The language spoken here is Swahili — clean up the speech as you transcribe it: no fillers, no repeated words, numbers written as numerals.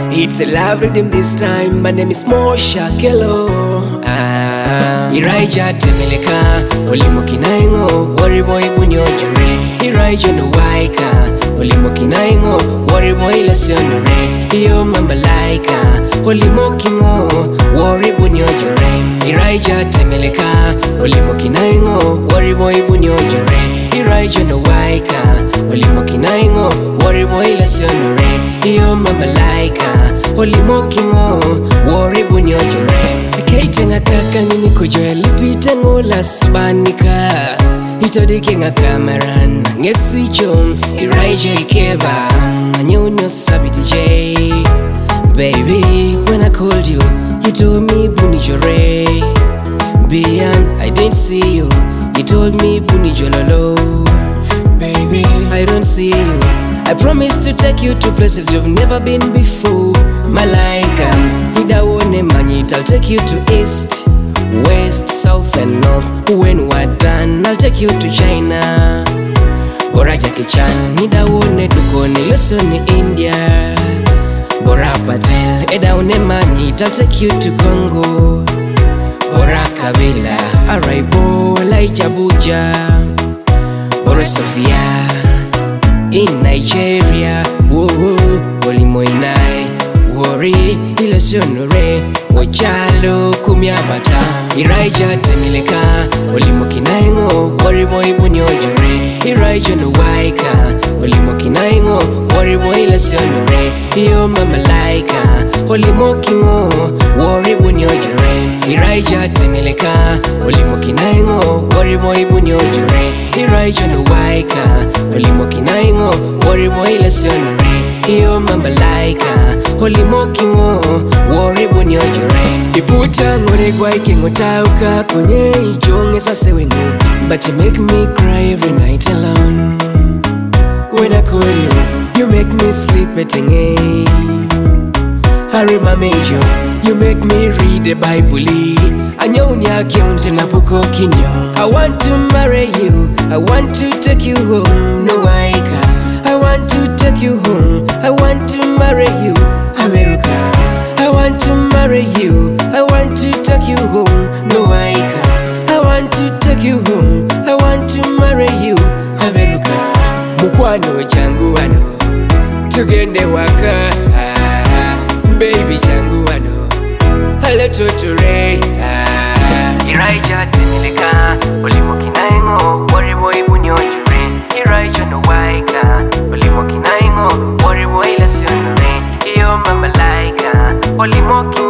It's a love rhythm this time. My name is Mosha Kello. Elijah Temeleka, Olimokinaingo, Worry Boy Bunyojure, Elijah no Waika, Olimokinaingo, Worry Boy Lasionore, Yo Mama Laika, Olimokingo, Worry Bunyojure, Elijah Temeleka, Olimokinaingo, Worry Boy Bunyojure, Elijah no Waika, Olimokinaingo, Worry Boy Lasionore, Yo Mama Laika, Olimokingo, Worry Bunyojure. Kaitenga kaka nini kujoya lipita ngola sabanika Itodike nga kameran ngesi jom Elijah ikeba Nyonyo sabiti J. Baby, when I called you, you told me Bunijore. Bian, I didn't see you, you told me Bunijololo. Baby, I don't see you, I promised to take you to places you've never been before. Malaika, Idawone Manyit, I'll take you to east, west, south and north. When we're done, I'll take you to China. Bora Jackie Chan, Idawone Dukone, listen India. Bora Patel, Idawone Manyit, I'll take you to Congo. Bora Kabila, Araibo, Elijah Buja. Bora Sophia, in Nigeria, whoa, Olimoinai, Worry, Ilasionore, Ochalo, Kumiabata, Elijah Temeleka, Olimokinaingo, Worry Boy Bunyojure, Elijah no Waika, Olimokinaingo, Worry Boy Ilasionore, Yo Mama Laika, Olimokingo, Worry Bunyojure, Elijah Temeleka, Olimokinaingo, Worry Boy Bunyojure, Elijah no Waika, Olimokinaingo, Worry Boy Ilasionore, Yo Mama Laika, Olimokingo, Worry Bunyojure. Iputa ngore gwaike ngotauka konye ijonge sase wengu. But you make me cry every night alone. When I call you, you make me sleep at a Harima Major, you make me read the Bible. Anyonya kiunte na puko kinyo. I want to marry you, I want to take you home, no waika. I want to take you home, I want to marry you, America. I want to marry you, I want to take you home, no waika. I want to take you home, I want to marry you, America. Mukwano changu wano, tugende waka. Baby changu wano, hala tutore. Elijah Temeleka, Olimokinaingo, Worry Boy Bunyojure, Elijah no Waika, Olimokinaingo, Worry Boy Lasionore, Yo Mama Laika, Olimokingo.